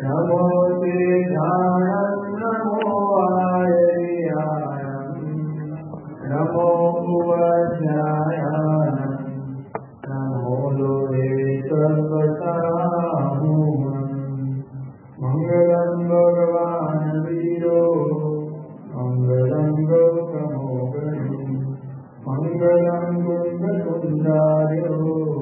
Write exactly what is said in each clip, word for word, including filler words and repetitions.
नमो तेजायं नमो आयर्यायं नमो भुवज्ञायं नमो लोहे सर्वसाहुमं मंगलं भगवान् वीरो मंगलं गौतमोगणि मंगलं कुन्दकुन्दार्यो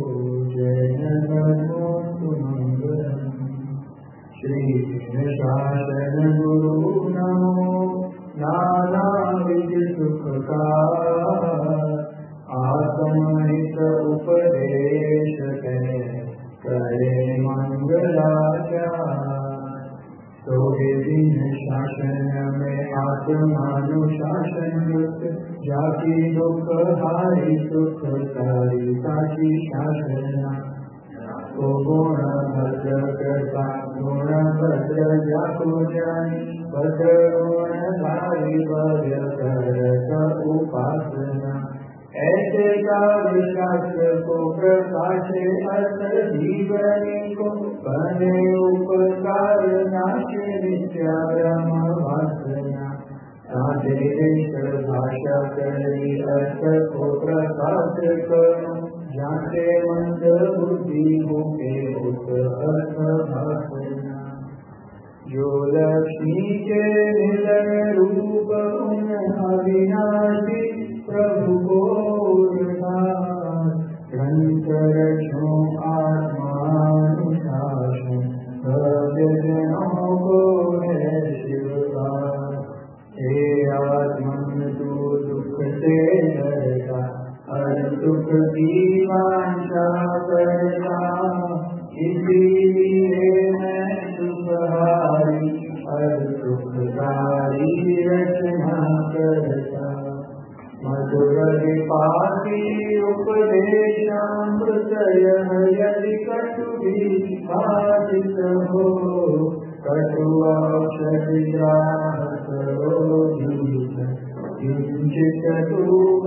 जयनमोऽस्तु मंगलम् श्री शासन गुरु नमो नानाविध सुखकार आत्महित उपदेश करे मंगलाचार तो दिन शासन में आत्मानुशासन युक्त जाति दुख हारी सुखकारी साची शासन को गुण भद्र कृपा गुण भद्र जाको जानी भद्र गुण धारी भव्य कर उपासना ऐसे का विश्वास को प्रकाशे अर्थ जीवनी को बने उपकार नाशे नित्या ब्रह्म वासना साधे देश भाषा करी अर्थ को प्रकाश करो जाते मंद बुद्धि होके उस अर्थ भाषना जो लक्ष्मी के निलय रूप उन अविनाशी प्रभु को ग्रंथ रचो आत्मानुशासन भजनों को है शिवदास हे आत्मन तू दुख से डरता हर दुख की वांछा करता इसीलिए मैं सुखहारी हर सुखकारी रचना करता मधुर विपासी उपदेशामृतय यदि कटु विभाजित हो कटु औषधि ग्राहक रोगीत किंचित तु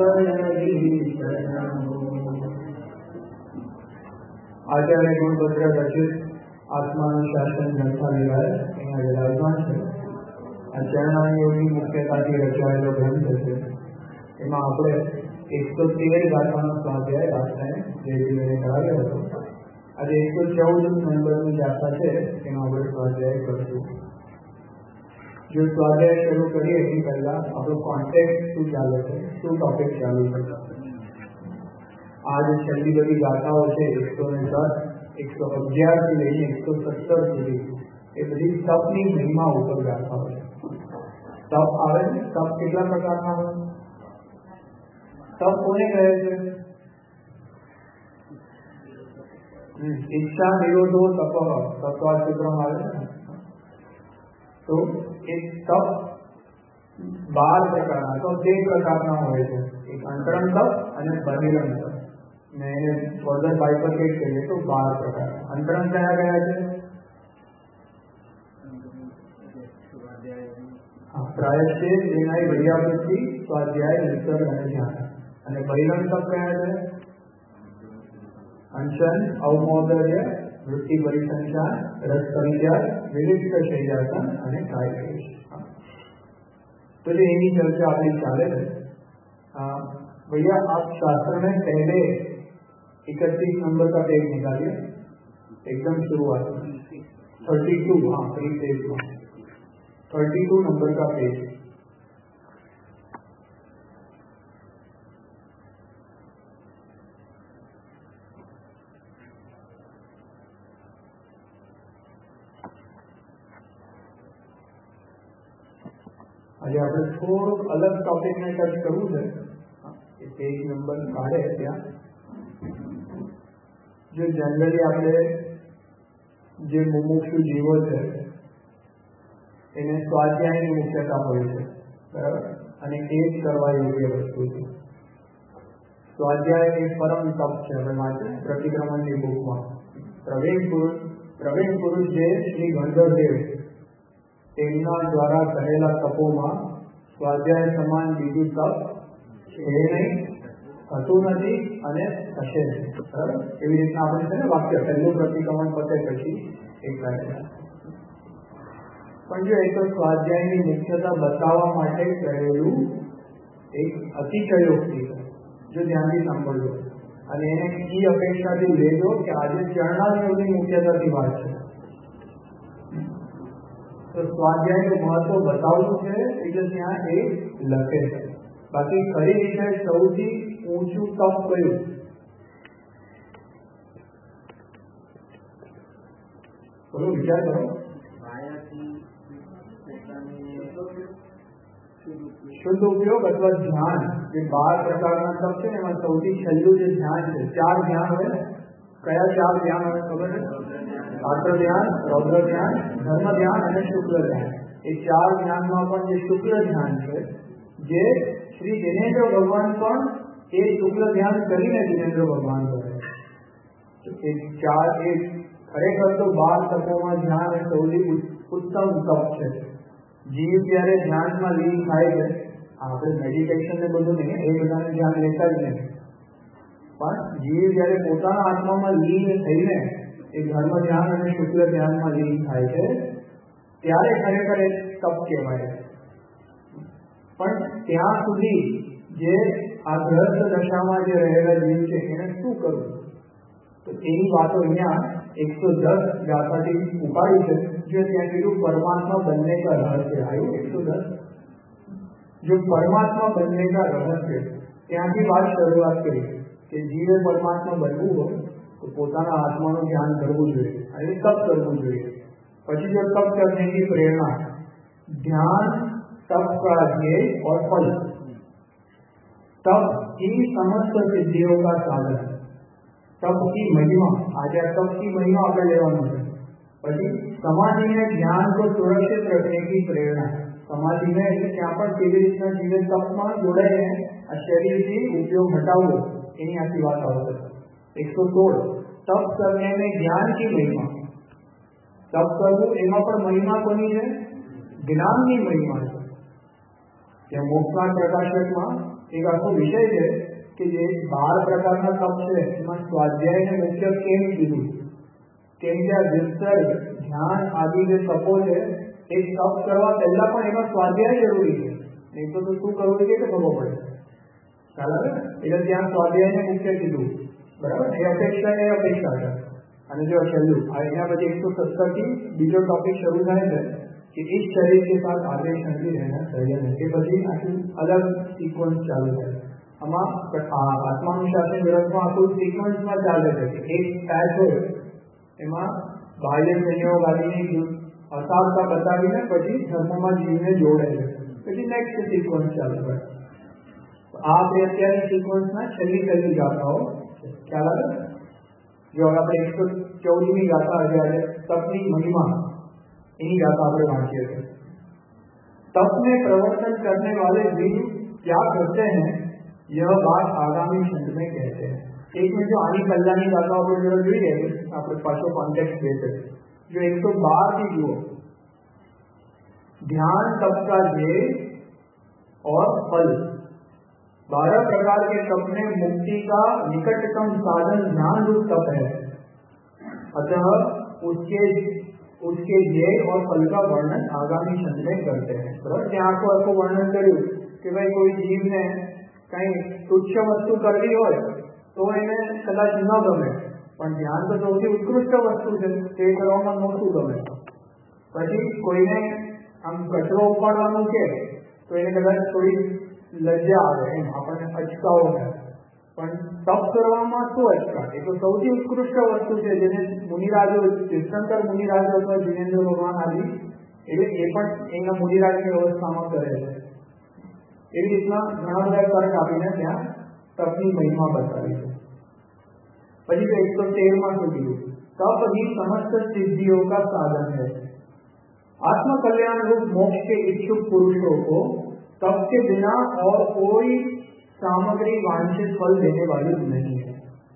आचार्य गुणभद्र रचित आत्मानुशासन ગ્રંથાલય અહીંયા વિરાજમાન છે. આ ચરણાયોગી મુખ્યતાથી રચાયેલો ગ્રંથ છે. એમાં આપણે એકસો તેર ગાથાનો સ્વાધ્યાય રાષ્ટ્રને જે જીવને કરાવ્યો હતો. આજે એકસો ચૌદ નંબરની ગાથા છે એનો આપણે સ્વાધ્યાય કરશું. જો સ્વાધ્યાય શરૂ કરીએ એની પહેલા આપણો કોન્ટેક્ટ શું ચાલે છે, શું ટોપિક ચાલુ છે. આ જે છેલ્લી બધી ગાથાઓ છે એકસો ને દસ એકસો અગિયાર થી લઈને એકસો સત્તર સુધી એ બધી તપની મહિમા ઉપર ગાથાઓ છે. તપ આવે છે. તપ કેટલા પ્રકારના હોય? તપ કોને કહે છે? ઈચ્છા નિરોધો તપ તત્વા સૂત્રમાં આવે છે. તો એક તપ બાર પ્રકારના તો તે પ્રકારના હોય છે. એક અંતરંગ તપ અને બહિરંગ તપ. ને ફર્ધર બાયફર્કેટ કરીએ તો બાર પ્રકાર. અંતરંગ કયા કયા છે? પ્રાયશ્ચિત, વિનય, વિદ્યાવૃત્તિ, સ્વાધ્યાય, નિસર્ગ અને ધ્યાન. અને બહિરંગ તપ કયા છે? અંશન, અવમોદર્ય, વૃત્તિ પરિસંચાર, રસ પરિત્યાગ, વિલિપ્ત શૈયાસન અને કાય ક્લેશ. तो जो इन्हीं चर्चा आपकी चाले है भैया, आप शास्त्र में पहले इकतीस नंबर का पेज निकालिए, एकदम शुरुआत में थर्टी टू हाँ फ्री पेज में थर्टी टू नंबर का पेज. આજે આપણે થોડુંક અલગ ટોપિકને ટચ કરવું છે. એ પેજ નંબર કાઢે ત્યાં જો જનરલી આપણે જે મુમુક્ષુ જીવો છે એને સ્વાધ્યાયની મુખ્યતા હોય છે, બરાબર, અને એ જ કરવા યોગ્ય વસ્તુ છે. સ્વાધ્યાય એ પરમ તપ છે. હવે માટે પ્રતિક્રમણની બુકમાં પ્રવીણ પુરુષ પ્રવીણ પુરુષ જે શ્રી ગંધર્વદેવ તેમના દ્વારા કરેલા તપોમાં સ્વાધ્યાય સમાન બીજું તપ છે નહીં, થતું નથી અને થશે નહીં. બરાબર, એવી રીતના આપણે છે ને વાક્ય પહેલું પ્રતિક્રમણ પતે પછી એક કાર્ય પણ જો એ તો સ્વાધ્યાયની મુખ્યતા બતાવવા માટે કરેલું એક અતિશયોક્તિ છે. જો ધ્યાનથી સાંભળજો અને એને એ અપેક્ષાથી લેજો કે આજે ચરણાર્થની મુખ્યતાથી વાત છે. તો સ્વાધ્યાયનું મહત્વ બતાવવું છે એટલે ત્યાં એ લખે છે. બાકી ખરી રીતે સૌથી ઊંચું તપ કયું? બોલો, વિચાર કરો. શુદ્ધ ઉપયોગ અથવા ધ્યાન, જે બાર પ્રકારના તપ છે ને એમાં સૌથી છેલ્લું જે ધ્યાન છે, ચાર ધ્યાન હોય ને, કયા ચાર ધ્યાન હોય ખબર છે? શાસ્ત્ર ધ્યાન, રૌદ્ર ધ્યાન, ધર્મ ધ્યાન અને શુક્લ ધ્યાન. એ ચાર ધ્યાનમાં પણ જે શુક્લ ધ્યાન છે, જે શ્રી જિનેન્દ્ર ભગવાન પણ એ શુક્લ ધ્યાન કરીને જિનેન્દ્ર ભગવાન કરે છે. ચાર એ ખરેખર તો બાર તપોમાં ધ્યાન એ સૌથી ઉત્તમ તપ છે. જીવ જયારે ધ્યાનમાં લીન થાય છે, આપણે મેડિટેશન ને બધું નહીં, એ બધાને ધ્યાન લેતા જ નહીં, પણ જીવ જયારે પોતાના આત્મામાં લીન થઈને એ ધર્મ ધ્યાન અને શુક્લ ધ્યાનમાં લીન થાય છે ત્યારે ખરેખર એ તપ કહેવાય. પણ ત્યાં સુધી જે આ ગ્રસ્ત દશામાં જે રહેલા જીવ છે એને શું કરવું, તો એની વાતો અહીંયા એકસો દસ ગાથાથી ઉપાડી છે. જો ત્યાં કીધું પરમાત્મા બનને કા રહસ્ય આવ્યું એકસો દસ, જો પરમાત્મા બનને કા રહસ્ય, ત્યાંથી વાત શરૂઆત કરી કે જીવે પરમાત્મા બનવું હોય તો પોતાના આત્માનું ધ્યાન કરવું જોઈએ અને તપ કરવું જોઈએ. પછી જો तप करने की प्रेरणा, ध्यान तप का ध्येय और फल, तप की समस्त सिद्धियों का साधन, तप की महिमा. आज आ तप की महिमा આપણે લેવાનું છે. પછી સમાધિ में ध्यान को सुरक्षित रखने की प्रेरणा. समाधि में એટલે ત્યાં પણ કેવી રીતના જીવે તપમાં જોડાઈને આ શરીરથી ઉપયોગ હટાવવો એની આખી વાત આવશે. એકસો સોળ तप करने में ज्ञान की महिमा. तप करવું એમાં પણ મહિમા કોની છે? જ્ઞાનની મહિમા છે. ત્યાં મોક્ષના પ્રકાશકમાં એક આખો વિષય છે કે જે બાર પ્રકારના તપ છે એમાં સ્વાધ્યાયને મુખ્ય કેમ કીધું? કેમ કે આ વિસ્તર્ય ધ્યાન આદિ જે તપો છે એ તપ કરવા પહેલા પણ એમાં સ્વાધ્યાય જરૂરી છે. નહીં તો શું કરવું એ કે ખબર પડે. ખ્યાલ આવે? એટલે ત્યાં સ્વાધ્યાયને મુખ્ય કીધું. બરાબર? એ અપેક્ષા એ અપેક્ષા છે. અને જો છેલ્લું એના પછી એકસો સત્તર થી બીજો ટોપિક શરૂ થાય છે કે इस शरीर के साथ आगे शांति रहना चाहिए. એ પછી આખું અલગ સિક્વન્સ ચાલુ થાય. આમાં આત્માનુશાસન ગ્રંથમાં આખું સિક્વન્સમાં ચાલે છે કે એક પેચ હોય એમાં બાહ્ય સંયોગ આદિની અસારતા બતાવીને પછી ધર્મમાં જીવને જોડે છે. પછી નેક્સ્ટ સિક્વન્સ ચાલુ થાય. આ આપણે અત્યારની સિક્વન્સના છેલ્લી છેલ્લી ગાથાઓ ખ્યાલ આવે. जो આપણે એકસો ચૌદમી ગાથા આજે તપની महिमा इन्हीं गाथा આપણે વાંચીએ છીએ. तप में प्रवर्तन करने वाले जीव क्या करते हैं, यह बात आगामी खंड में कहते हैं. एक में जो आनी कल्याणी गाथाओं पर जो જોઈએ આપણે પાછો કોન્ટેક્स्ट देते जो एक सौ बारह की जुओ, ध्यान तप का ध्येय और फल. बारह प्रकार के तप में मुक्ति का निकटतम साधन ध्यान रूप तप है. अतः उसके उसके ध्येय और फल का वर्णन आगामी खंड में करते हैं. बराबर? ત્યાં આખું આખું વર્ણન કર્યું કે ભાઈ કોઈ જીવને કઈ તુચ્છ વસ્તુ કરવી હોય તો એને કદાચ ન ગમે, પણ ધ્યાન તો સૌથી ઉત્કૃષ્ટ વસ્તુ છે, તે કરવામાં નહોતું ગમે. પછી કોઈને આમ કચરો ઉપાડવાનું છે તો એને કદાચ થોડી લજ્જા આવે, એમ આપણને અચકાવો થાય. પણ તપ કરવામાં શું અચકા? એ તો સૌથી ઉત્કૃષ્ટ વસ્તુ છે જેને મુનિરાજો, તીર્થંકર મુનિરાજો અથવા જિનેન્દ્ર ભગવાન આદિ એટલે એ પણ એના મુનિરાજની અવસ્થામાં કરે છે. એવી રીતના ઘણા બધા તર્ક આપીને ત્યાં તપની મહિમા બતાવી છે. પછી તો એકસો તેરમાં શું કીધું? तप ही समस्त सिद्धियों का साधन है. आत्म कल्याण रूप मोक्ष के इच्छुक पुरुषों को तप के बिना और कोई सामग्री वांछित फल देने वाली नहीं है.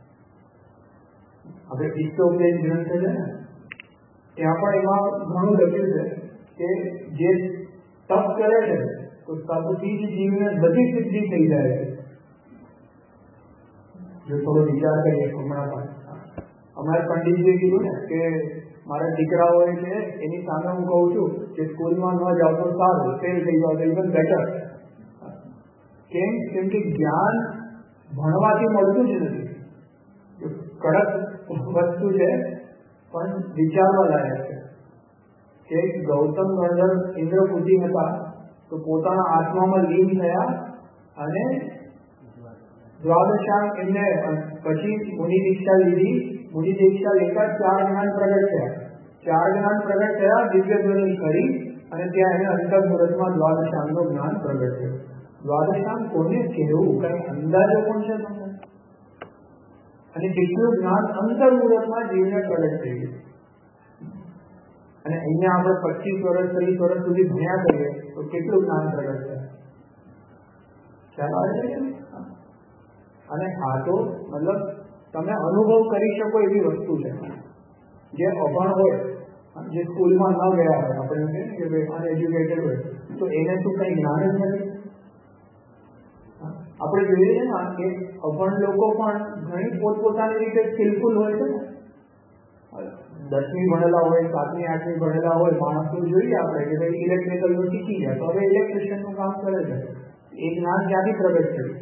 હવે ઈષ્ટોપદેશ ગ્રંથ છે ને ત્યાં પણ એમાં ઘણું લખ્યું છે કે જે તપ કરે છે તો તપથી જ જીવને બધી સિદ્ધિ થઈ જાય છે. જો થોડો વિચાર કરીએ હમણાં પણ અમારે પંડિતજીએ કીધું ને કે મારા દીકરાઓ છે એની સામે હું કહું છું કે સ્કૂલમાં ન જાવ તો સારું, ફેલ થઈ જાવ તો ઇવન બેટર. કેમ? કેમ કે જ્ઞાન ભણવાથી મળતું જ નથી. કડક વસ્તુ છે પણ વિચારવા લાયક છે કે ગૌતમ ગંધર્વ ઇન્દ્રપુતિ હતા તો પોતાના આત્મામાં લીન થયા અને દ્વાદશાંગ એમને પછી મુનિ દીક્ષા લીધી. મુનિ દીક્ષા લેતા ચાર જ્ઞાન પ્રગટ થયા. ચાર જ્ઞાન પ્રગટ થયા દિવ્ય ધ્વનિ કરી અને ત્યાં એને અંતર મુહૂર્તમાં દ્વાદશાંગનું જ્ઞાન પ્રગટ થયું. દ્વાદશાંગ કોને કહેવું? કઈ અંદાજો પણ છે તમને? અને કેટલું જ્ઞાન અંતર મુહૂર્તમાં જીવને પ્રગટ થઈ ગયું. અને અહીંયા આપણે પચીસ વર્ષ ત્રીસ વર્ષ સુધી ભણ્યા કરીએ તો કેટલું જ્ઞાન પ્રગટ થાય? ખ્યાલ આવે છે? અને આ તો મતલબ તમે અનુભવ કરી શકો એવી વસ્તુ છે. જે અભણ હોય, જે સ્કૂલમાં ન ગયા હોય, આપણે કે અનએજ્યુકેટેડ હોય, તો એને શું કઈ જ્ઞાન જ નથી? આપણે જોઈએ છે ને કે અભણ લોકો પણ ઘણી પોતપોતાની રીતે સ્કિલફુલ હોય છે ને. દસમી ભણેલા હોય, સાતમી આઠમી ભણેલા હોય માણસો જોઈએ આપણે કે ભાઈ ઇલેક્ટ્રિકલ નું શીખી ગયા તો હવે ઇલેક્ટ્રિશિયન નું કામ કરે છે. એ જ્ઞાન ક્યાંથી પ્રગટ થયું?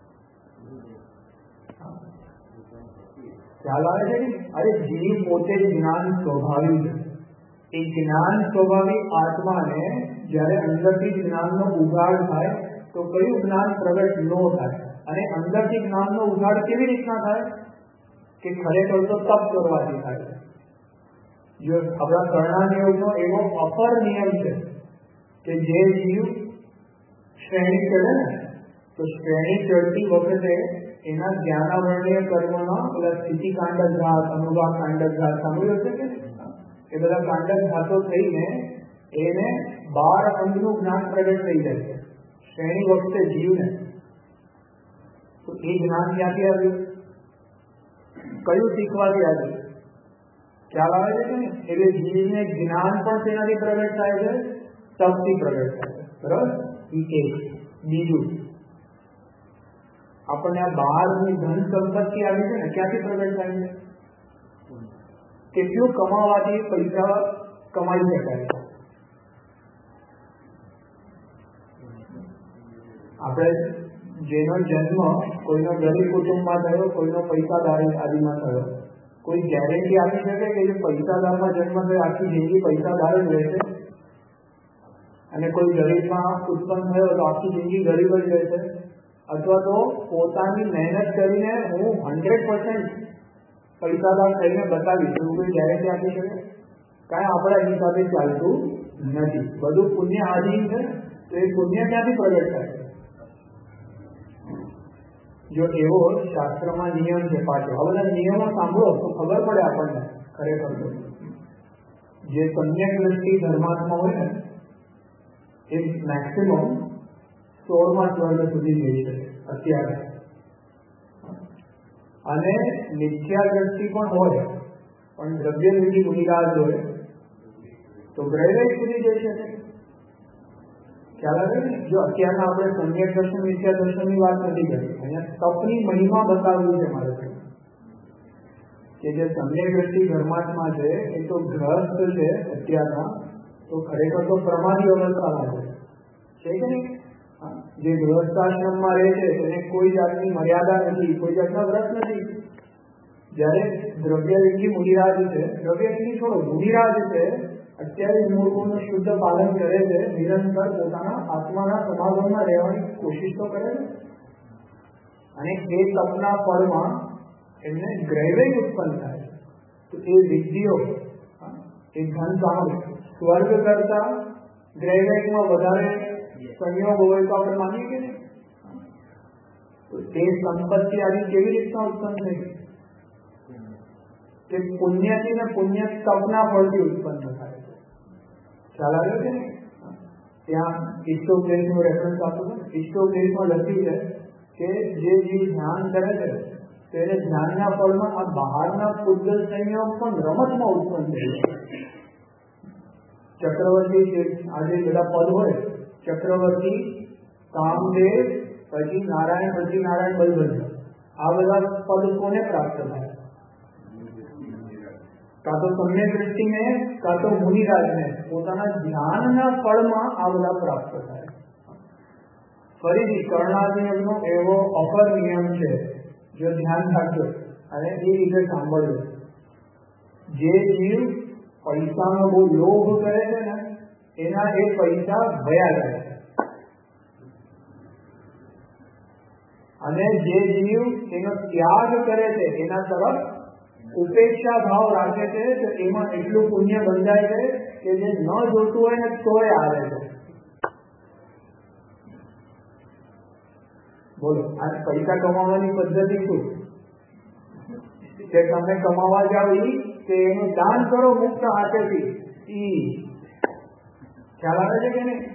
ખ્યાલ આવે છે? અરે જીવ પોતે જ જ્ઞાન સ્વભાવી છે. એ જ્ઞાન સ્વભાવી આત્માને જયારે અંદરથી જ્ઞાનનો ઉઘાડ થાય તો કયું જ્ઞાન પ્રગટ ન થાય? અને અંદરથી જ્ઞાનનો ઉઘાડ કેવી રીતના થાય? કે ખરેખર તો તપ કરવાથી થાય. જો આપણા પ્રણામ યોગનો એવો અપર નિયમ છે કે જે જીવ શ્રેણી ચડે ને તો શ્રેણી ચડતી વખતે એના જ્ઞાનાવરણીય કર્મના પેલા સ્થિતિ કાંડક ઘાત, અનુભવ કાંડક ઘાત સાંભળ્યું છે કે એ બધા કાંડક ઘાતો થઈને એને બાર અંગનું જ્ઞાન પ્રગટ થઈ જાય છે શ્રેણી વખતે જીવને. તો એ જ્ઞાન ક્યાંથી આવ્યું? કયું શીખવાથી આવ્યું? ખ્યાલ આવે છે ને? એટલે જીવને જ્ઞાન પણ તેનાથી પ્રગટ થાય છે, તપથી પ્રગટ થાય છે. બરાબર? એક બીજું આપણને આ બહારની ધન સંપત્તિ આવી છે ને ક્યાંથી પ્રગટ થાય છે? કેટલું કમાવાથી પૈસા કમાઈ શકાય? આપણે જેનો જન્મ કોઈનો ગરીબ કુટુંબમાં થયો, કોઈનો પૈસાદાર આદિમાં થયો, કોઈ ગેરંટી આપી શકે કે જે પૈસાદારમાં જન્મ થયો આખી જિંદગી પૈસાદાર જ રહેશે? અને કોઈ ગરીબમાં ઉત્પન્ન થયો તો આખી જિંદગી ગરીબ જ રહેશે? અથવા તો પોતાની મહેનત કરીને હું હંડ્રેડ પર્સન્ટ પૈસાદાર થઈને બતાવીશ એવું કોઈ ગેરંટી આપી શકે? કાંઈ આપણા હિસાબે ચાલતું નથી. બધું પુણ્ય આધીન છે. તો એ પુણ્ય ક્યાંથી પ્રગટ થાય? જો એવો શાસ્ત્રમાં નિયમ છે પાછો. આ બધા નિયમો સાંભળો તો ખબર પડે આપણને ખરેખર તો જે સમ્યક દ્રષ્ટિ ધર્માત્મા હોય ને એ મેક્સિમમ સોળમાં સ્વર્ગ સુધી જઈ શકે અત્યારે. અને મિથ્યા દ્રષ્ટિ પણ હોય પણ દ્રવ્ય વિધિ ગુણિરાજ હોય તો ગ્રહરેખ સુધી જઈ શકે. ખ્યાલ આવે ને? જો અત્યારના આપણે સમ્યક દર્શન મિથ્યા દર્શનની વાત નથી કરી, અહીંયા તપની મહિમા બતાવવી છે મારે કે જે સમ્યક દ્રષ્ટિ ધર્માત્મા છે એ તો ગ્રસ્ત છે અત્યારના, તો ખરેખર તો પ્રમાદી અવસ્થામાં છે કે નહીં? જે ગૃહસ્થાશ્રમમાં રહે છે એને કોઈ જાતની મર્યાદા નથી, કોઈ જાતના વ્રત નથી. જયારે દ્રવ્યલિંગી મુનિરાજ છે, દ્રવ્યલિંગી છોડો મુનિરાજ છે, અત્યારે મૂળ ગુણનું શુદ્ધ પાલન કરે છે, નિરંતર પોતાના આત્માના સમાગમમાં રહેવાની કોશિશ તો કરે છે. અને એ તપના ફળમાં એમને ગ્રહવેગ ઉત્પન્ન થાય છે. તો એ વિધિઓ એ ધન સામગ્રી સ્વર્ગ કરતા ગ્રહવેગમાં વધારે સંયોગ હોય તો આપણે માનીએ કે નહીં? તો તે સંપત્તિ આવી કેવી રીતના ઉત્પન્ન થઈ? તે પુણ્યથી ને પુણ્ય તપના ફળથી ઉત્પન્ન થાય છે. ખ્યાલ આવ્યો છે ને? ત્યાં ઇસ્ટોપ્લેસનું રેફરન્સ આપું છું. ઇસ્ટોપ્લેસમાં લખ્યું છે કે જે જીવ ધ્યાન કરે છે તેને ધ્યાનના ફળમાં આ બહારના પૂજ્ય સંયોગ પણ રમતમાં ઉત્પન્ન થઈ જાય. ચક્રવર્તી આજે બધા પદ હોય, ચક્રવર્તી, કામદેવ, પછી નારાયણ, પછી નારાયણ બલભદ્ર, આ બધા પદ કોને પ્રાપ્ત થાય? કાં તો સમ્યક દ્રષ્ટિને કાં તો મુનિરાજને પોતાના ધ્યાનના ફળમાં આ બધા પ્રાપ્ત થાય. ફરીથી કર્ણાદિનો એવો અપર નિયમ છે, જો ધ્યાન રાખજો અને એ રીતે સાંભળજો. જે જીવ પૈસાનો બહુ લોભ કરે છે ને એના એ પૈસા ભયા જાય છે, અને જે જીવ એનો ત્યાગ કરે છે એના તરફ ઉપેક્ષા ભાવ રાખે છે તો એમાં એટલું પુણ્ય બંધાય છે કે જે ન જોતું હોય ને તોય આવે છે. બોલો, આ પૈસા કમાવાની પદ્ધતિ શું કે તમે કમાવા જાવ ઈ કે એનું દાન કરો મુક્ત હાથેથી, ઈ ખ્યાલ આવે છે કે નહીં?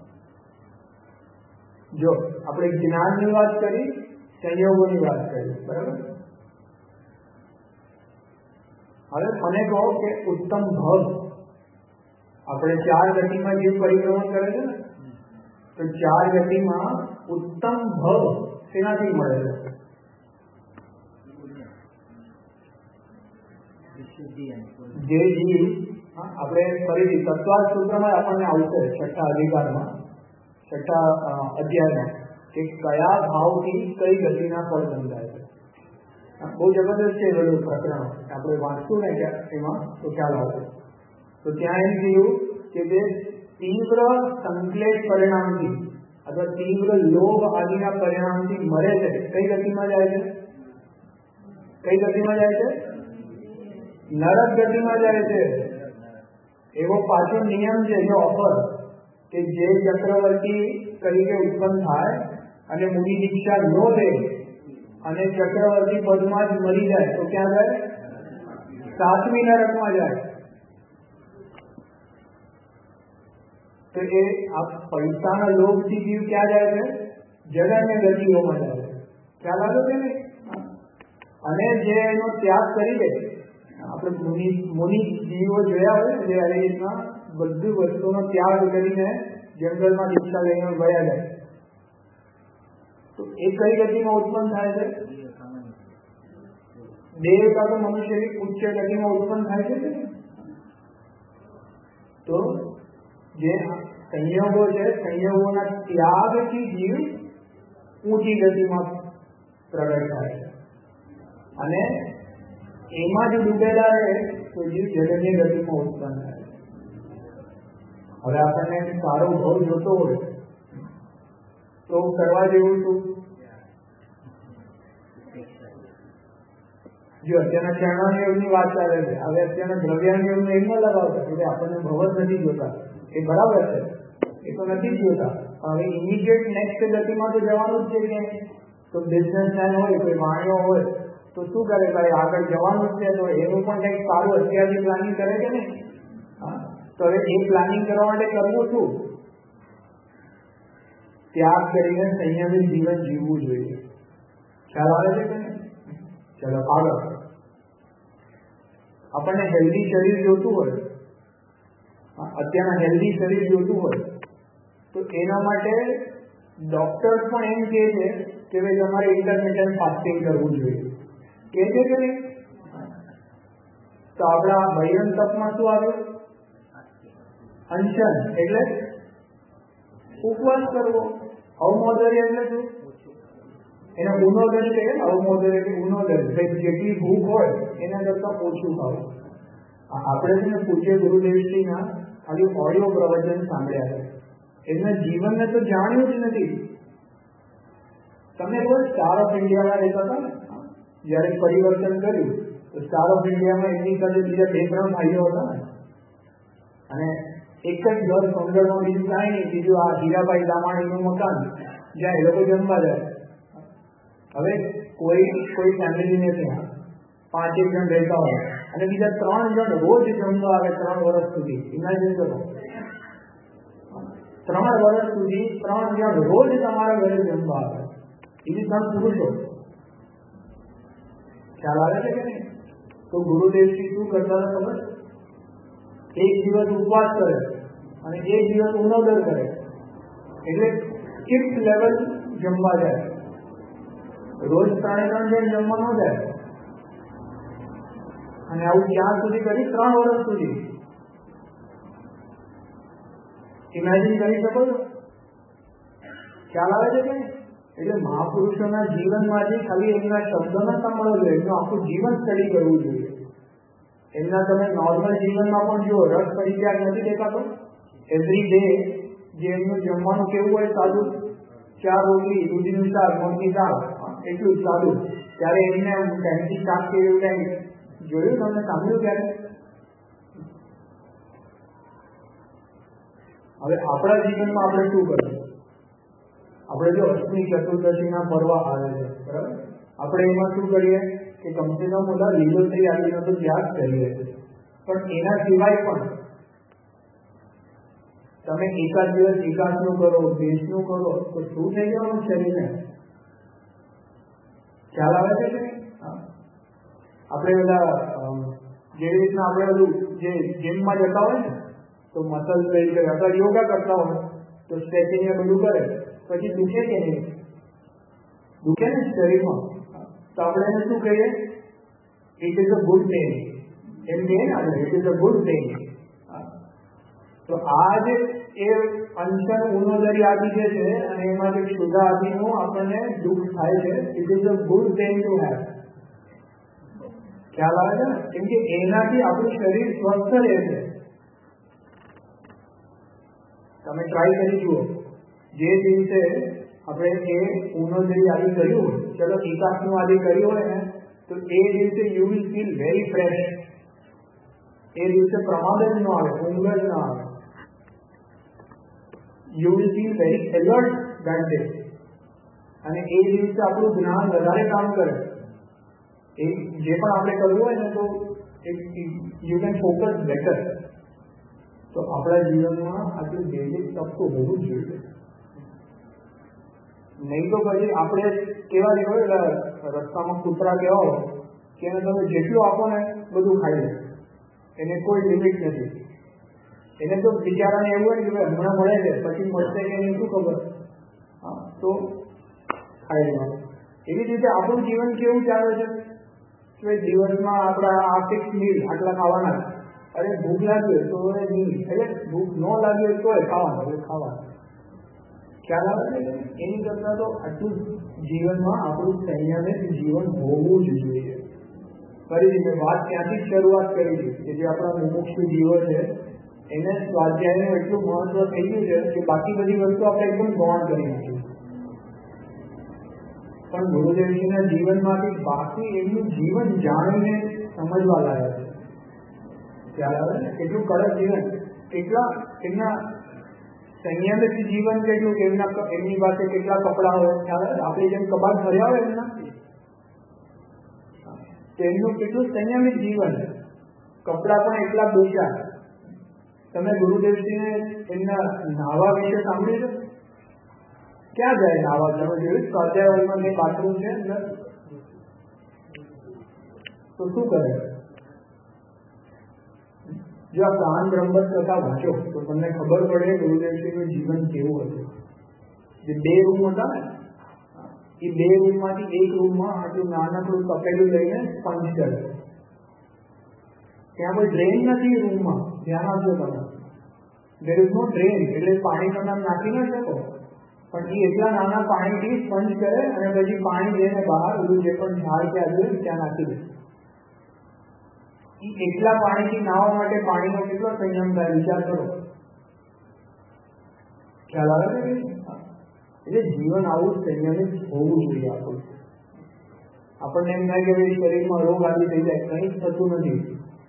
જો આપણે જ્ઞાનની વાત કરી, સંયોગોની વાત કરી, બરાબર. હવે મને કહો કે ઉત્તમ ભવ, આપણે ચાર ગતિમાં જે પરિભ્રમણ કરે છે ને, તો ચાર ગતિમાં ઉત્તમ ભવ શેનાથી મળે છે? જે જીવ, આપણે ફરીથી તત્વાદ સૂત્રમાં આપણને આવશે છઠ્ઠા અધિકારમાં, છઠ્ઠા અધ્યાયમાં, કે કયા ભાવથી કઈ ગતિના ફળ બંધાય છે. બહુ જબરદસ્ત છે બધું પ્રકરણ, આપણે વાંચતું ને એમાં તો ખ્યાલ આવશે. તો ત્યાં એમ કહ્યું કે જે તીવ્ર સંશ્લેષ પરિણામથી અથવા તીવ્ર લોભ આદિના પરિણામથી મરે છે, કઈ ગતિમાં જાય છે? કઈ ગતિમાં જાય છે? નરક ગતિમાં જાય છે. એવો પાછો નિયમ છે જો ઓફર કે જે ચક્રવર્તી તરીકે ઉત્પન્ન થાય અને મુનિ દીક્ષા ન દે અને ચક્રવર્તી પદમાં જ મરી જાય તો ક્યાં જાય? સાતમી નરકમાં જાય. તો એ આ પૈસાના લોભથી જીવ ક્યાં જાય છે? જગન્ય ગતિઓમાં જાય છે. ખ્યાલ આવ્યો કે નહીં? અને જે એનો ત્યાગ કરી દે, આપણે મુનિ મુનિ જીવો જોયા હોય જે આવી રીતના બધી વસ્તુનો ત્યાગ કરીને જંગલમાં દીક્ષા લઈને વયા જાય, તો એ કઈ ગતિમાં ઉત્પન્ન થાય છે? દેવ કા તો મનુષ્યની ઉચ્ચ ગતિમાં ઉત્પન્ન થાય છે. તો જે સંયોગો છે, સંયોગોના ત્યાગથી જીવ ઊંચી ગતિમાં પ્રગટ થાય છે, અને એમાં જો ડૂબેલા રહે તો જીવ જગન્ય ગતિમાં ઉત્પન્ન થાય છે. હવે આપણને સારો ભાવ જોતો હોય તો કરવા જેવું શું? જો અત્યારના ચરણાની યોગની વાત ચાલે છે, હવે અત્યારના દ્રવ્યાની યોગને એમ ન લગાવતા એટલે આપણને ભવ જ નથી જોતા, એ બરાબર છે, એ તો નથી જ જોતા. હવે ઇમિડિયેટ નેક્સ્ટ ગતિમાં તો જવાનું જ છે કે તો બિઝનેસમેન હોય, કોઈ વાણીઓ હોય તો શું કરે? ભાઈ આગળ જવાનું જ છે તો એનું પણ કંઈક સારું અત્યારથી પ્લાનિંગ કરે કે નહીં? હા, તો હવે એ પ્લાનિંગ કરવા માટે કરવું શું? ત્યાગ કરીને સંયમિત જીવન જીવવું જોઈએ. ખ્યાલ આવે છે કે નહીં? ચલો આગળ. આપણને હેલ્ધી શરીર જોતું હોય, અત્યારના હેલ્ધી શરીર જોતું હોય તો એના માટે ડોક્ટર્સ પણ એમ કહે છે કે ભાઈ તમારે ઇન્ટરમિટન્ટ ફાસ્ટિંગ કરવું જોઈએ. કે છે કે નહીં? તો આપણા બહિરંગ તપમાં શું આવ્યું? અંશન એટલે ઉપવાસ કરવો. અવમોદર્ય એટલે શું? એને ઉનોદર છે. અવમોદર એટલે ઉનોદર, જેટલી ભૂખ હોય એના કરતા ઓછું ખાવું. આપણે છે ને પૂજ્ય ગુરુદેવશ્રીના ખાલી ઓડિયો પ્રવચન સાંભળ્યા છે, એમના જીવનને તો જાણ્યું જ નથી. તમને ખબર સ્ટાર ઓફ ઇન્ડિયામાં રહેતા હતા ને, જયારે પરિવર્તન કર્યું તો સ્ટાર ઓફ ઇન્ડિયામાં એમની સાથે બીજા બે ત્રણ ભાઈઓ હતા ને, અને એક જ ઘર સોંદરમાં બીજું કાંઈ નહીં, બીજું આ હીરાભાઈ દામાણીનું મકાન જ્યાં એ લોકો જમવા જાય. હવે કોઈ કોઈ ફેમિલીને ત્યાં પાંચેક જણ રહેતા હોય અને બીજા ત્રણ જણ રોજ જમવા આવે ત્રણ વર્ષ સુધી. ઇમેજિન કરો, ત્રણ વર્ષ સુધી ત્રણ જણ રોજ તમારા ઘરે જમવા આવે, એવી ત્રણ પુરુષો. ખ્યાલ આવે છે કે નહીં? તો ગુરુદેવશ્રી શું કરતા હતા ખબર? એક દિવસ ઉપવાસ કરે અને એક દિવસ ઉનોદર કરે, એટલે સ્કિપ્ટ લેવલ જમવા જાય. રોજ ત્રણે ત્રણ જણ જમવા ન જાય, અને આવું ક્યાં સુધી કરી? ત્રણ વર્ષ સુધી. ઇમેજિન કરી શકો છો? ખ્યાલ આવે છે કે? એટલે મહાપુરુષોના જીવનમાંથી ખાલી એમના શબ્દો ન સાંભળવો જોઈએ, એમનું આખું જીવન સ્ટડી કરવું જોઈએ. એમના તમે નોર્મલ જીવનમાં પણ જુઓ, રસ પરિત્યાગ નથી દેખાતો? એવરી ડે જે એમનું જમવાનું કેવું હોય? સાદું, ચાર રોટલી, દૂધીનું શાક, મગની દાળ, એટલું જ સાદું. ત્યારે એમને ફેન્સી શાક કે એવું કઈ જોયું? તમને સાંભળ્યું ક્યારે? હવે આપણા જીવનમાં આપણે શું કરીએ? આપણે જો અષ્ટમી ચતુર્દશીના પર્વ આવે છે, બરાબર, આપણે એમાં શું કરીએ કે કમસે કમ બધા લીલોતરી આદિનો તો ત્યાગ કરીએ. પણ એના સિવાય પણ તમે એકાદ દિવસ એકાદનું કરો, બેસનું કરો, તો શું થઈ જવાનું શરીરને? ખ્યાલ આવે છે કે? આપણે બધા જેવી રીતના આપણે બધું જે જીમમાં જતા હોય ને, તો મસલ બિલ્ડ કરે, અથવા યોગા કરતા હોય તો સ્ટ્રેચિંગ ને બધું કરે, પછી દુખે કે નહીં? દુખે ને શરીરમાં. તો આપણે એને શું કહીએ? It is a good thing. એમ કહીએ ને આપણે, it is a good thing. તો આ જે એ અંશન ઉનોદરી આદિ જે છે, અને એમાં જે સુધા આદિનું આપણને દુઃખ થાય છે, it is a good thing to have. ખ્યાલ આવે છે ને? કેમ કે એનાથી આપણું શરીર સ્વસ્થ રહે છે. તમે ટ્રાય કરી જુઓ, જે દિવસે આપણે એ ઉનોદરી આદિ કર્યું હોય, ચલો એકાદનું આદિ કર્યું હોય ને, તો એ દિવસે you will feel very fresh. એ દિવસે પ્રમાદ જ ન આવે, ઊંઘ જ ન આવે. You will feel very alert that day. અને એ દિવસે આપણું જ્ઞાન વધારે કામ કરે. એ જે પણ આપણે કરવું હોય ને, તો યુ કેન ફોકસ બેટર. તો આપણા જીવનમાં આટલું બેઝિક તપ તો હોવું જ જોઈએ. નહીં તો પછી આપણે કેવા દેખાય, રસ્તામાં કૂતરા કેવા હોય કે એને તમે જેટલું આપો ને બધું ખાઈ લે, એને કોઈ લિમિટ નથી. એને તો બિચારાને એવું હોય કે ભાઈ હમણાં મળે છે, પછી મળશે કે એને શું ખબર? હા, તો ખાઈ લેવાનું. એવી રીતે આપણું જીવન કેવું ચાલે છે કે દિવસમાં આપણા આ ફિક્સ મીલ આટલા ખાવાના. અરે ભૂખ લાગી તો નહીં, એટલે ભૂખ ન લાગી તો ખાવાનું, એટલે ખાવાનું. ખ્યાલ આવે છે? એની કરતા તો આટલું જીવનમાં આપણું સંયમિત જીવન હોવું જ જોઈએ. ફરીથી મેં વાત ત્યાંથી જ શરૂઆત કરી છે કે જે આપણા મુમુક્ષુ જીવો છે, એને સ્વાધ્યાયનું એટલું મહત્વ થઈ ગયું છે કે બાકી બધી વસ્તુ આપણે એકદમ ગૌણ કરી નાખી. પણ ગુરુદેવજીના જીવનમાંથી બાકી એમનું જીવન જાણીને સમજવા લાગ્યા છે. ખ્યાલ આવે ને? કેટલું કડક જીવન, કેટલા એમના સંયમિત જીવન, કેટલું એમના એમની પાસે કેટલા કપડા હોય. ખ્યાલ આવે? આપણે જેમ કબાટ ભર્યા હોય એમના, તો એમનું કેટલું સંયમિત જીવન, કપડા પણ એટલા બેચા. તમે ગુરુદેવજીને એમના નાવા વિશે સાંભળ્યું છે? ક્યાં જાય નાવા? તમે જોયું સ્વાધ્યાયમાં જે બાથરૂમ છે અંદર, તો શું કરે? જો આ પ્રાણ બ્રહ્મત કથા વાંચો તો તમને ખબર પડે ગુરુદેવજીનું જીવન કેવું હતું. જે બે રૂમ હતા ને, એ બે રૂમમાંથી એક રૂમમાં આટલું નાનકડું તપેલું લઈને સ્પંજ કરે. ત્યાં કોઈ ડ્રેન નથી રૂમમાં, ધ્યાન આપજો તમે. દેર ઇઝ નો ડ્રેન, એટલે પાણી તમે નાખી ન શકો, પણ એ એટલા નાના પાણીથી સ્પંજ કરે અને પછી પાણી જઈને બહાર બધું જે પણ ઝાડ કે આજુ ત્યાં નાખી દે. એ એટલા પાણીથી નાહવા માટે પાણીનો કેટલો સંયમ થાય, વિચાર કરો. ખ્યાલ આવે છે? એટલે જીવન આવું સંયમિત હોવું જોઈએ આપણું. આપણને એમ થાય કે ભાઈ શરીરમાં રોગ આવી થઈ જાય, કંઈ જ થતું નથી.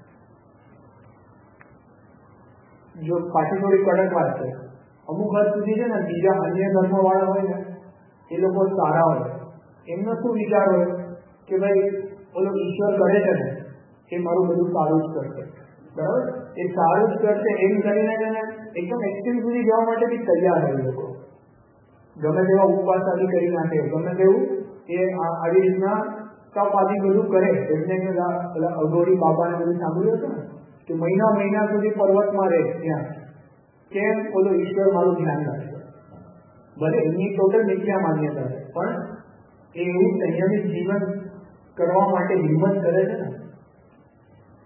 જો પાછી થોડી કડક વાત છે, અમુક હદ સુધી છે ને બીજા અન્ય ધર્મ વાળા હોય ને, એ લોકો સારા હોય. એમનો શું વિચાર હોય કે ભાઈ ઓલો ઈશ્વર કરે છે ને, એ મારું બધું સારું જ કરશે, બરાબર? એ સારું જ કરશે એમ કરીને તેને એકદમ એક્સ્ટ્રીમ સુધી જવા માટે બી તૈયાર હોય લોકો. ગમે તેવા ઉપવાસ આદિ કરી નાખે, ગમે તેવું એ આવી રીતના તપ આદિ બધું કરે. એમને પેલા અઘોરી બાબાને બધું સાંભળ્યું હતું ને, કે મહિના મહિના સુધી પર્વતમાં રહે, ત્યાં કેમ? ઓલો ઈશ્વર મારું ધ્યાન રાખશે. ભલે એમની ટોટલ મિથ્યા માન્યતા છે, પણ એ એવું સંયમિત જીવન કરવા માટે હિંમત કરે છે ને.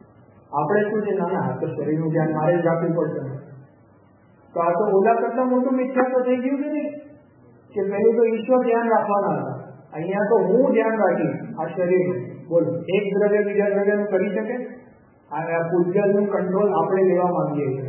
આપણે શું છે, ના ના તો શરીરનું ધ્યાન મારે જ રાખવું પડશે. તો આ તો ઓલા કરતા મોટું મિથ્યા તો થઈ ગયું છે ને, કે પેલું તો ઈશ્વર ધ્યાન રાખવાના હતા, અહીંયા તો હું ધ્યાન રાખીશ આ શરીર. બોલો, એક દ્રવ્ય બીજા દ્રવ્યનું કરી શકે? આ પૂજ્યનું કંટ્રોલ આપણે લેવા માંગીએ છીએ.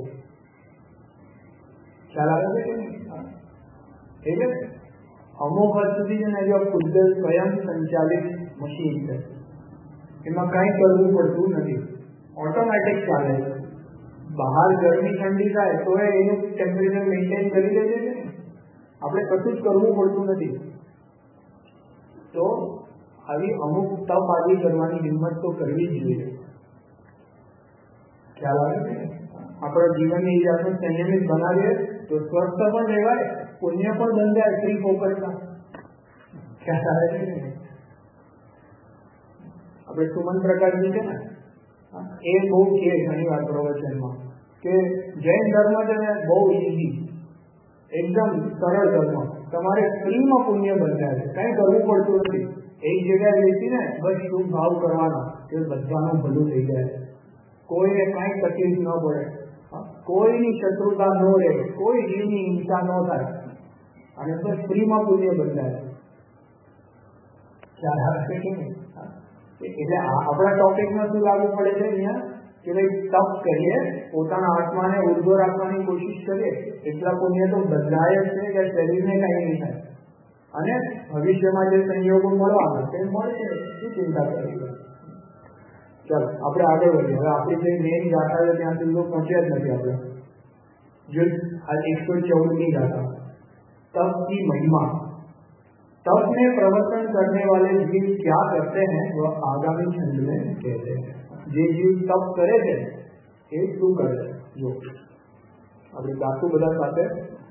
ખ્યાલ આવે છે કે એટલે અમુક હદ સુધી છે ને, જો પૂજ્ય સ્વયં સંચાલિત મશીન છે, એમાં કઈ કરવું પડતું નથી, ઓટોમેટિક ચાલે છે. બહાર ગરમી ઠંડી થાય તો એનું ટેમ્પરેચર મેન્ટેન કરી દે છે, આપણે કશું જ કરવું પડતું નથી. તો આવી અમુક તપ આદિ કરવાની હિંમત તો કરવી જ જોઈએ. ખ્યાલ આવે છે? આપણા જીવનની જાતને સંયમિત બનાવીએ તો સ્વસ્થ પણ રહેવાય, પુણ્ય પણ બંધાય ફ્રી ફોકટમાં. ખ્યાલ આવે છે ને? આપણે સુમન પ્રકાશજી છે ને, એ બહુ કહે ઘણી વાર પ્રવચનમાં કે જૈન ધર્મ છે ને બહુ ઈઝી, એકદમ સરળ ધર્મ, તમારે ફ્રીમાં પુણ્ય બંધાય છે, કઈ કરવું પડતું નથી. એક જગ્યાએ બેસીને બસ શુભ ભાવ કરવાના કે બધાનું ભલું થઈ જાય, કોઈને કઈ તકલીફ ન પડે, કોઈની શત્રુતા ન રહે, કોઈ જીવની હિંસા ન થાય, અને બસ ફ્રીમાં પુણ્ય બંધાય. ખ્યાલ આવે છે ને? એટલે આપણા ટોપિકમાં શું લાગુ પડે છે અહીંયા કે ભાઈ તપ કરીએ, પોતાના આત્માને ઉર્ધ્વ રાખવાની કોશિશ કરીએ, એટલા પુણ્ય તો બદલાય જ છે કે શરીરને કઈ નહીં થાય, અને ભવિષ્યમાં જે સંયોગો મળવાના તે મળશે, શું ચિંતા કરવી. ચાલો આપણે આગળ વધીએ. હવે આપણી જે મેઇન ગાથા છે ત્યાં સુધી પહોંચ્યા જ નથી આપણે. જો આ એકસો ચૌદ ની ગાથા, तप की महिमा। तप में प्रवर्तन करने वाले जीव क्या करते हैं वह आगामी छंद में कहते हैं। જે જીવ તપ કરે છે એ શું કરે છે, જો આપણે ગાતું બધા સાથે।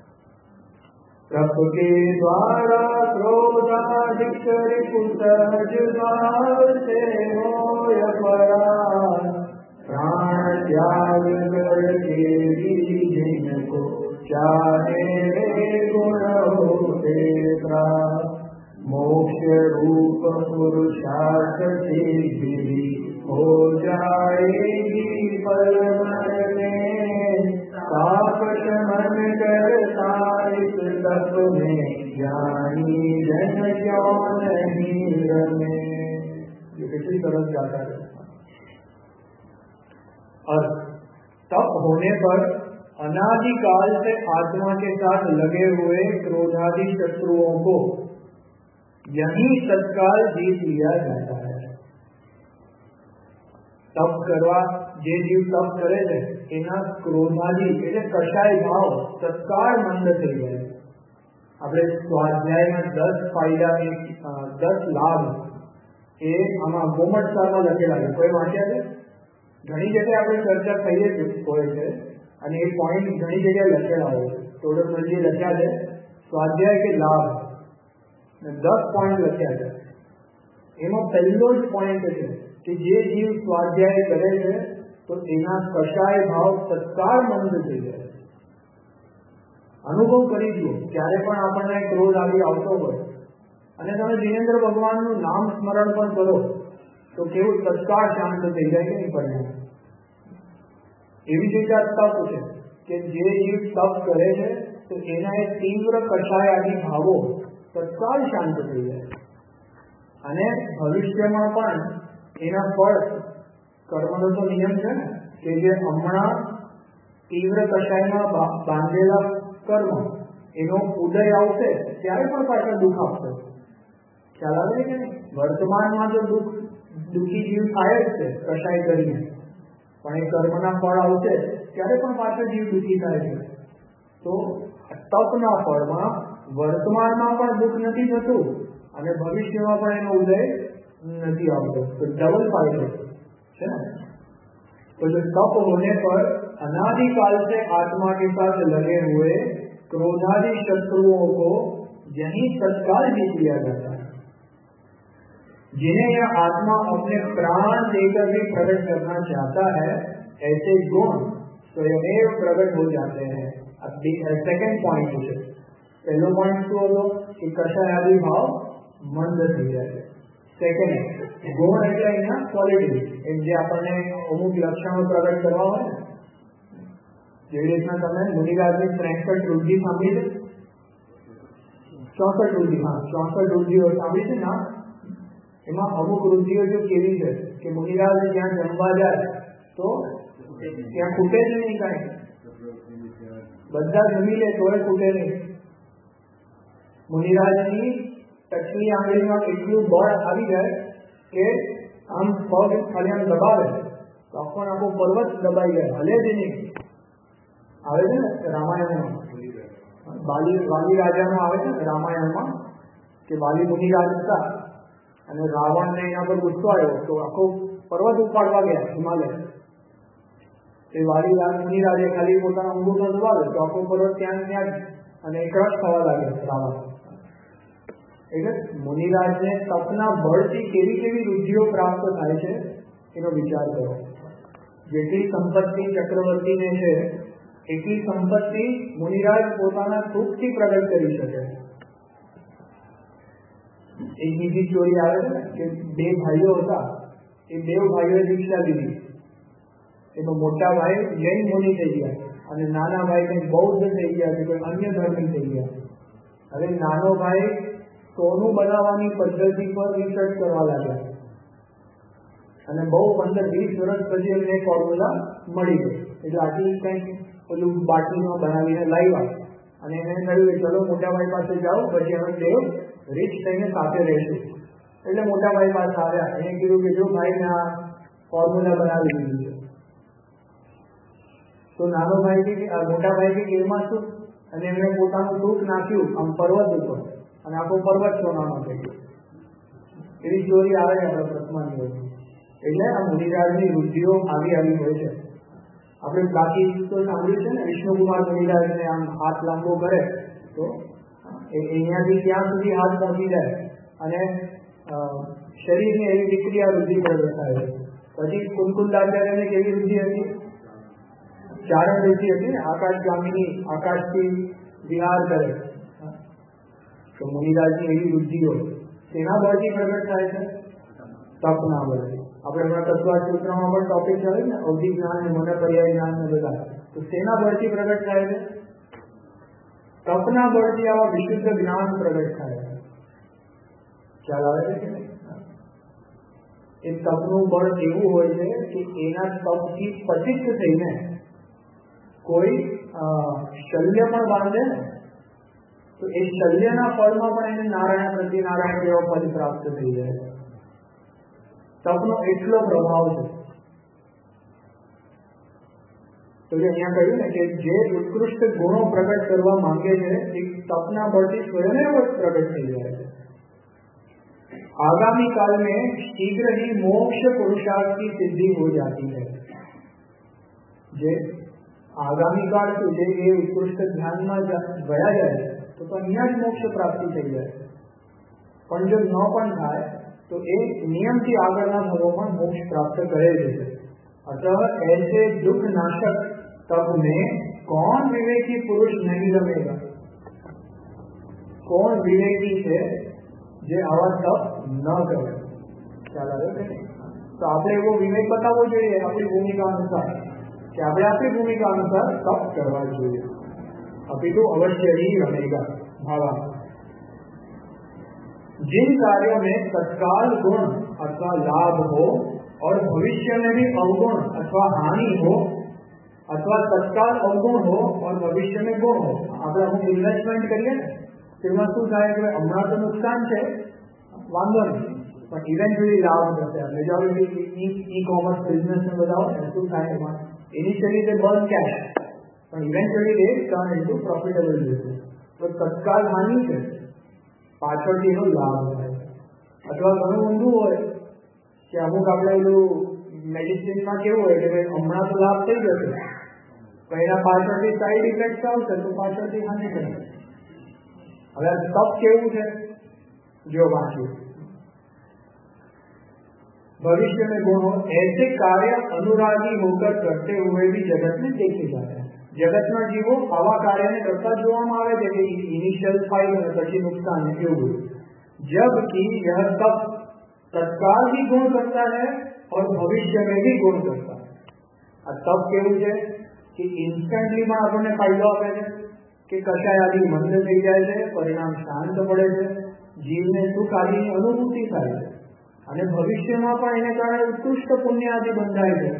तप के द्वारा क्रोधाधिक्य कुसहज भाव से होय परार, प्राण त्याग करके भी जिनको चाहे रे गुण होते प्राप्त, मोक्ष रूप पुरुषार्थ से गिरी हो जाएगी पल भर में, पाप शमन करता इस तप में ज्ञानी जन क्यों नहीं रमे। ये कितनी सरल गाथा है। और तप होने पर अनादिकाल से आत्मा के साथ लगे हुए क्रोधादि शत्रुओं को यही तत्काल जीत लिया जाता है। तप करवा जे जीव तप करे છે એના ક્રોધાદી એટલે કશાય ભાવ તત્કાળ મંદ થઈ જાય। આપણે સ્વાધ્યાયમાં દસ ફાયદા દસ લાભ એ આમાં ગોમટસારમાં લખેલા છે, કોઈ વાંચ્યા છે? ઘણી જગ્યાએ આપણે ચર્ચા થઈએ જ હોય છે અને એ પોઈન્ટ ઘણી જગ્યાએ લખેલા હોય છે। તોડકમલજી લખ્યા છે સ્વાધ્યાય કે લાભ, દસ પોઈન્ટ લખ્યા છે। એમાં પહેલો જ પોઈન્ટ છે કે જે જીવ સ્વાધ્યાય કરે છે તો એના કશાય ભાવ તત્કાળ મંદ થઈ જાય। અનુભવ કરી જુઓ, ક્યારે પણ આપણને ક્રોધ આવી આવતો હોય અને તમે દિનેન્દ્ર ભગવાનનું નામ સ્મરણ પણ કરો તો કેવું તત્કાળ શાંત થઈ જાય કે નહીં પરિણામ। એવી જ રીતે તપ છે કે જે જીવ તપ કરે છે તો એના એ તીવ્ર કશાય આદિ ભાવો તત્કાળ શાંત થઈ જાય અને ભવિષ્યમાં પણ એના ફળ, કર્મનો તો નિયમ છે ને કે જે હમણાં તીવ્ર કશાયમાં બાંધેલા કર્મ એનો ઉદય આવશે ત્યારે પણ પાછળ દુઃખ આપશે। ખ્યાલ આવે કે નહીં? વર્તમાનમાં તો દુઃખ દુઃખી જીવ થાય જ છે કશાય કરીને, પણ એ કર્મના ફળ આવશે ત્યારે પણ પાછળ જીવ દુઃખી થાય છે। તો તપના ફળમાં વર્તમાનમાં પણ દુઃખ નથી થતું અને ભવિષ્યમાં પણ એનો ઉદય नहीं आवतो, तो डबल फायदे है ना। तो जो तप होने पर अनादिकाल से आत्मा के साथ लगे हुए क्रोधादि शत्रुओं को यही तत्काल जीत लिया जाता है। जिन्हें यह आत्मा अपने प्राण देकर भी प्रकट करना चाहता है ऐसे गुण स्वयं प्रकट हो जाते हैं। अब सेकंड पॉइंट है, पहलो पॉइंट तो हो कि कषाय आदि भाव मंद થઈ જાય। सेकंड गुण એટલે અહીંયા क्वॉलिटी, જે આપણને અમુક લક્ષણો પ્રગટ કરવા હોય ને, જેવી રીતના તમે મુનિરાજની ત્રેસઠ રુધિ સાંભળી છે, ચોસઠ રુધિ, હા ચોસઠ રુધિઓ સાંભળી છે ના, એમાં અમુક રુધિઓ જો કેવી છે કે મુનિરાજ જ્યાં જમવા જાય તો ત્યાં ખૂટે જ નહીં કાંઈ, બધા જમી લે તોય ખૂટે નહીં. મુનિરાજની ટચની આંગળીમાં એટલું બળ આવી જાય કે આમ પગ ખાલી આમ દબાવે તો આખો આખો પર્વત દબાઈ જાય, હલે જ નહીં. આવે છે ને રામાયણમાં બાલી વાલી રાજાનો આવે છે ને રામાયણમાં કે બાલી મુનિરાજ હતા અને રાવણને એના પર ગુસ્સો આવ્યો તો આખો પર્વત ઉપાડવા ગયા હિમાલય. એ વાલી રાજ મુનિરાજે ખાલી પોતાના અંગૂઠો દબાવ્યો તો આખો પર્વત ત્યાં ત્યાં અને ક્રશ થવા લાગ્યો રાવણ. એટલે મુનિરાજને તપના બળથી કેવી કેવી રુધિઓ પ્રાપ્ત થાય છે એનો વિચાર કરો. જેટલી સંપત્તિ ચક્રવર્તીને છે એટલી સંપત્તિ મુનિરાજ પોતાના સુખથી પ્રગટ કરી શકે. એક બીજી સ્ટોરી આવે છે કે બે ભાઈઓ હતા, એ બે ભાઈઓએ દીક્ષા લીધી. એમાં મોટા ભાઈ જૈન મુનિ થઈ ગયા અને નાના ભાઈ કંઈક બૌદ્ધ થઈ ગયા કે કોઈ અન્ય ધર્મી થઈ ગયા. હવે નાનો ભાઈ સોનું બનાવવાની પદ્ધતિ પર રિસર્ચ કરવા લાગ્યા અને બહુ પંદર વીસ વર્ષ પછી એમને ફોર્મ્યુલા મળી ગયો. એટલે આટલી કંઈક પેલું બાટલીમાં બનાવીને લાવ્યા અને એને કહ્યું કે ચલો મોટા ભાઈ પાસે જાઓ, પછી અમે દેવ રીચ થઈને સાથે રહીશું. એટલે મોટા ભાઈ પાસે આવ્યા, એને કીધું કે જો ભાઈ મેં આ ફોર્મ્યુલા બનાવી દીધું છે. તો નાનો ભાઈ કે મોટા ભાઈ કે એમાં શું, અને એમણે પોતાનું દુઃખ નાખ્યું આમ પર્વત ઉપર અને આખો પર્વત સોનાનો થઈ ગયો. એવી સ્ટોરી આવે છે આપણા પ્રસમાની હોય. એટલે આ મુનિરાજની રુધિઓ આવી આવી હોય છે. આપણે બાકી તો સાંભળ્યું છે ને વિષ્ણુકુમાર મુનિરાજને આમ હાથ લાંબો કરે તો અહીંયાથી ત્યાં સુધી હાથ પહોંચી જાય અને શરીરની એવી વિક્રિયા રુધિ પ્રગટ થાય છે. પછી કુલકુંદાચાર્યને કેવી રુધિ હતી? ચારણ રુધિ હતી ને, આકાશગામીની, આકાશથી વિહાર કરે. તો મુનિરાજની એવી રુધિઓ તેના બળથી પ્રગટ થાય છે, તપના બળથી. આપણે હમણાં તત્વા સૂત્રમાં પણ ટોપિક ચાલે ને અવધિ જ્ઞાન ને મન પર્યાય જ્ઞાન ને બધા, તો તેના બળથી પ્રગટ થાય છે, તપના બળથી આવા વિશુદ્ધ જ્ઞાન પ્રગટ થાય છે. ખ્યાલ આવે છે કે નહીં? એ તપનું બળ એવું હોય છે કે એના તપથી પતિત થઈને કોઈ શલ્ય પણ બાંધે ને તો એ શલ્યના ફળમાં પણ એને નારાયણ પ્રતિ નારાયણ જેવો ફલ પ્રાપ્ત થઈ જાય. તપનો એટલો પ્રભાવ છે. તો જે અહીંયા કહ્યું ને કે જે ઉત્કૃષ્ટ ગુણો પ્રગટ કરવા માંગે છે એ તપના બળથી સ્વયં પ્રગટ થઈ જાય છે. आगामी काल में शीघ्र ही मोक्ष पुरुषार्थ की सिद्धि हो जाती है. जे आगामी काल સુધી એ ઉત્કૃષ્ટ ધ્યાનમાં ગયા જાય તો તો અહીંયા જ મોક્ષ પ્રાપ્તિ થઈ જાય. પણ જો ન પણ થાય તો એ નિયમથી આગળના ભાવોમાં મોક્ષ પ્રાપ્ત કરે છે. अतः ऐसे दुख नाशक तप में कौन विवेकी पुरुष नहीं रमेगा? कौन विवेकी है જે આવા તપ ન કરે? ખ્યાલ આવે છે ને? તો આપણે એવો વિવેક બતાવવો જોઈએ આપણી ભૂમિકા અનુસાર કે આપણે આપણી ભૂમિકા અનુસાર તપ કરવા જોઈએ. अभी तो अवश्य ही रहेगा भावा. जिन कार्यों में तत्काल गुण अथवा लाभ हो और भविष्य में भी अवगुण अथवा हानि हो अथवा तत्काल अवगुण हो और भविष्य में गुण हो. આપણે અમુક ઇન્વેસ્ટમેન્ટ કરીએ ને તેમાં શું થાય કે હમણાં તો નુકસાન છે, વાંધો નહીં, પણ ઇવેન્ચ્યુઅલી લાભ થશે. મેજોરિટી ઈ કોમર્સ બિઝનેસ ને બધા હોય ને શું થાય એમાં ઇનિશિયલી તે બર્ન કેશ, પણ ઇવેન્ચ્યુઅલી તે ટર્ન ઇન્ટુ પ્રોફિટેબલ બિઝનેસ. તો તત્કાલ હાનિ છે, પાછળથી એનો લાભ થાય. અથવા ઘણું ઊંધું હોય કે અમુક આપણે પેલું મેડિસિનમાં કેવું હોય કે ભાઈ હમણાં તો લાભ થઈ જશે પણ એના પાછળથી સાઈડ ઇફેક્ટ આવશે તો પાછળથી હાનિ થશે. હવે તપ કેવું છે જો વાંચ્યું. भविष्य में गुण हो ऐसे कार्य अनुरागी होकर करते हुए भी जगत में देखे जाते हैं. जगत में जीवो आवा कार्य ने करता જોવામાં આવે છે કે ઇનિશિયલ ફાઇલ અને પછી નુકસાન એવું. जबकि यह तप तत्काल भी गुण करता है और भविष्य में भी गुण करता है. આ તપ કેવું છે કે ઇન્સ્ટન્ટલીમાં આપણને ફાયદો આપે છે કે કશાય આદિ મંદ થઈ જાય છે, પરિણામ શાંત પડે છે, જીવને સુખ આદિની અનુભૂતિ થાય છે અને ભવિષ્યમાં પણ એને કારણે ઉત્કૃષ્ટ પુણ્ય આદि બંધાય છે।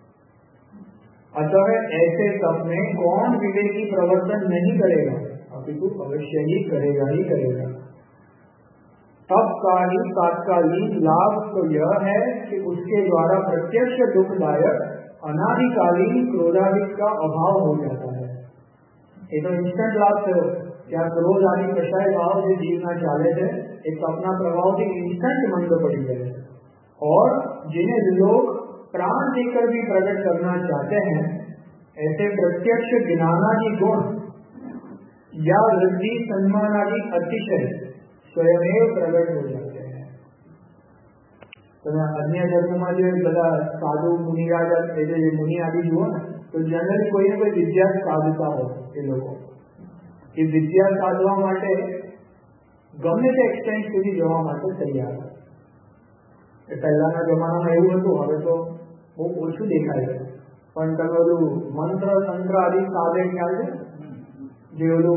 अतः ऐसे तप में कौन विवेकी प्रवर्तन नहीं करेगा, अपितु अवश्य ही करेगा ही करेगा। तप का ही तात्कालिक लाभ तो यह है कि उसके द्वारा प्रत्यक्ष दुखदायक अनादिकालीन क्रोधादिक का अभाव हो जाता है। ये तो इंस्टंट लाभ थयो क्या क्रोध आदि कशाय भाव जो जीवना चाले है एक अपना प्रभाव से इंस्टंट मंद पड़ी जाए और जिन्हें लोग प्राण देकर भी प्रकट करना चाहते हैं ऐसे प्रत्यक्ष ज्ञानादि गुण या वृद्धि सम्मान आदि अतिशय स्वयं प्रकट हो जाते हैं। तो अन्य धर्म में जो बड़ा साधु मुनिराज मुनि आदि जुओ ना तो जनरली कोई ना कोई विद्या साधता हो ये लोगों की विद्या साधवा माटे गमे ते एक्सटेंड सुधी जवा माटे तैयार। पहलाना जमानामां एवुं हतुं, हवे तो बहुत ओछुं देखाय छे पण तमे ओલું મંત્ર તંત્ર આદि સાધે ખ્યાલ છે જે ઓલું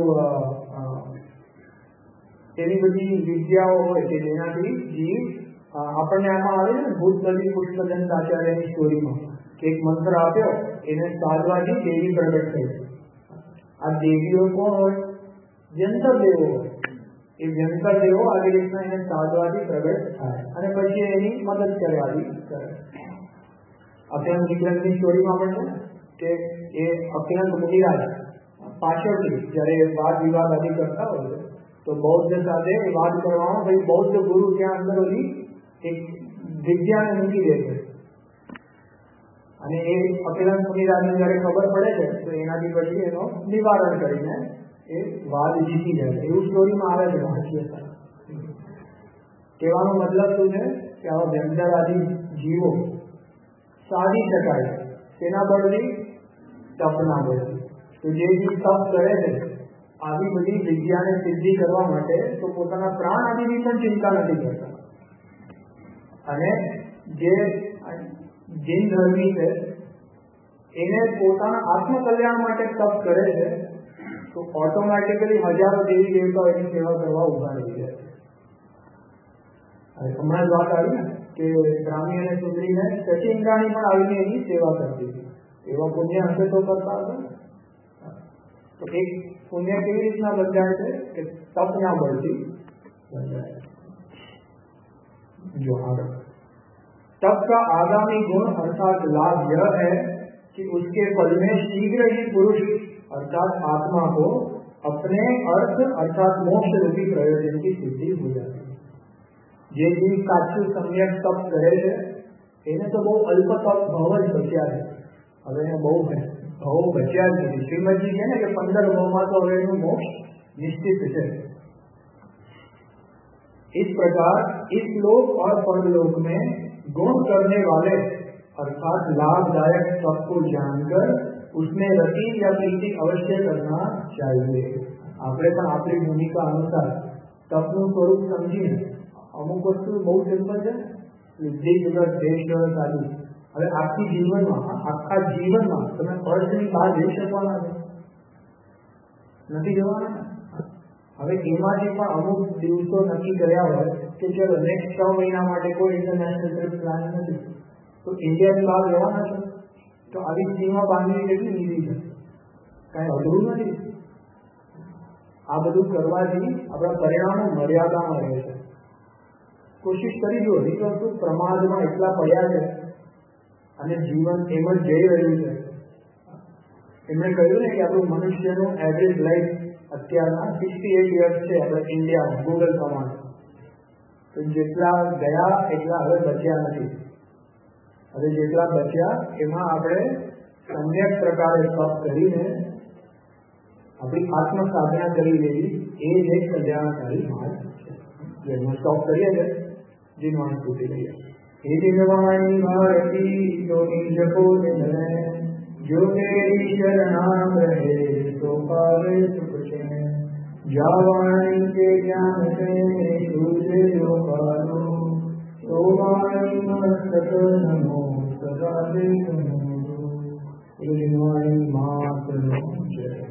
એવી બધી વિદ્યાઓ હોય કે જેનાથી જીવ આપણને આમાં આવે છે ને ભૂત બધી પુષ્પદંત આચાર્યની સ્ટોરીમાં કે એક મંત્ર આપ્યો એને સાધવાથી દેવી પ્રગટ થઈ। આ દેવીઓ કોણ હોય? વ્યંતર દેવો હોય। એ વ્યંતર દેવો આવી રીતના એને સાધવાથી પ્રગટ થાય અને પછી એની મદદ કરે આદિ કરે। અભ્યંગ વિક્રમની સ્ટોરીમાં પણ છે કે એ અભ્યંગ મુનિરાજ પાછળથી જ્યારે વાદ વિવાદ આદિ કરતા હોય તો બૌદ્ધ સાથે વાદ કરવામાં ભાઈ બૌદ્ધ ગુરુ ત્યાં અંદર ઓલી એક વિદ્યાને મૂકી દે છે અને એ અભ્યંગ મુનિરાજને જ્યારે ખબર પડે છે તો એનાથી પછી એનો નિવારણ કરીને એ વાદ જીતી જાય છે। એવું સ્ટોરીમાં આવે છે વાંચીએ। કહેવાનો મતલબ શું છે કે આવા વ્યંતર આદિ જીવો साधी शकाय सेना बळथी तपना बळथी। तो जे जीव तप करे छे आवी बधी विद्याने सिद्धि करवा माटे तो पोताना प्राण आदिनी पण चिंता नथी करता अने जे जिन धर्मी छे एने पोताना आत्मकल्याण माटे तप करे छे तो ऑटोमेटिकली हजारों देवी देवताओं एनी सेवा करवा उभा रही जाय छे। हमણાં જ વાત આવી ને કે ગ્રામી અને સુંદરીને શશી ઇન્દ્રાણી પણ આવીને એની સેવા કરતી હતી। એવા પુણ્ય હશે તો કરતા હશે। તો એક પુણ્ય કેવી રીતના બંધાય છે કે તપના બળથી બંધાય। जो आगे तप का आगामी गुण अर्थात लाभ यह है कि उसके फल में शीघ्र ही पुरुष अर्थात आत्मा को अपने अर्थ अर्थात मोक्ष रूपी प्रयोजन की सिद्धि हो जाती है। जे जीव साचું सम्यक तप करे છે એને તો બહુ અલ્પ તપ ભાવ જ બચ્યા છે। હવે એને બહુ ભાવ બચ્યા જ નથી। શ્રીમદજી છે ને કે પંદર ભાવમાં તો હવે એનું મોક્ષ નિશ્ચિત છે। इस प्रकार इस लोक और परलोक में गुण करने वाले अर्थात लाभदायक तप को जानकर उसमें रति या प्रीति अवश्य करना चाहिए। આપણે પણ આપણી ભૂમિકા અનુસાર તપનું સ્વરૂપ સમજીને અમુક વસ્તુ બહુ સિમ્પલ છે વિદ્ય જગત દેશ જગત આદિ હવે આખી જીવનમાં આખા જીવનમાં તમે અર્થની બહાર જઈ શકવાના નથી જવાના। હવે એમાંથી પણ અમુક દિવસો નક્કી કર્યા હોય કે ચલો નેક્સ્ટ છ મહિના માટે કોઈ ઇન્ટરનેશનલ ટ્રીપ પ્લાન નથી તો ઇન્ડિયાની બહાર જવાના છે તો આવી સીમા બાંધવી કેટલી ઈઝી છે, કાંઈ અઘરું નથી। આ બધું કરવાથી આપણા પરિણામો મર્યાદામાં રહે છે। कोशिश करी जो नहीं तो तू प्रमाद में એટલા પડ્યા છે અને જીવન એમ જ જઈ રહ્યું છે। એમણે કહ્યું ને કે આપણું મનુષ્યનું એવરેજ લાઈફ અત્યારના સિક્સટી એટ યર્સ છે આપણે ઇન્ડિયામાં ગૂગલ પ્રમાણે। તો જેટલા ગયા એટલા હવે બચ્યા નથી। હવે જેટલા બચ્યા એમાં આપણે સમ્યક પ્રકારે તપ કરીને આપણી આત્મ સાધના કરી લેવી એ જ એક કલ્યાણકારી માર્ગ છે। જેમાં સ્ટોપ કરીએ છીએ जिन्होंने पूछी गई हे दिनवाणी भारती तो जपो दिन जो तेरी शरणाम रहे तो पावे सुख चैन जावाणी के ज्ञान से तुझे जो पालो तो वाणी मस्तक नमो सदा दे नमो। એ માતનો જય.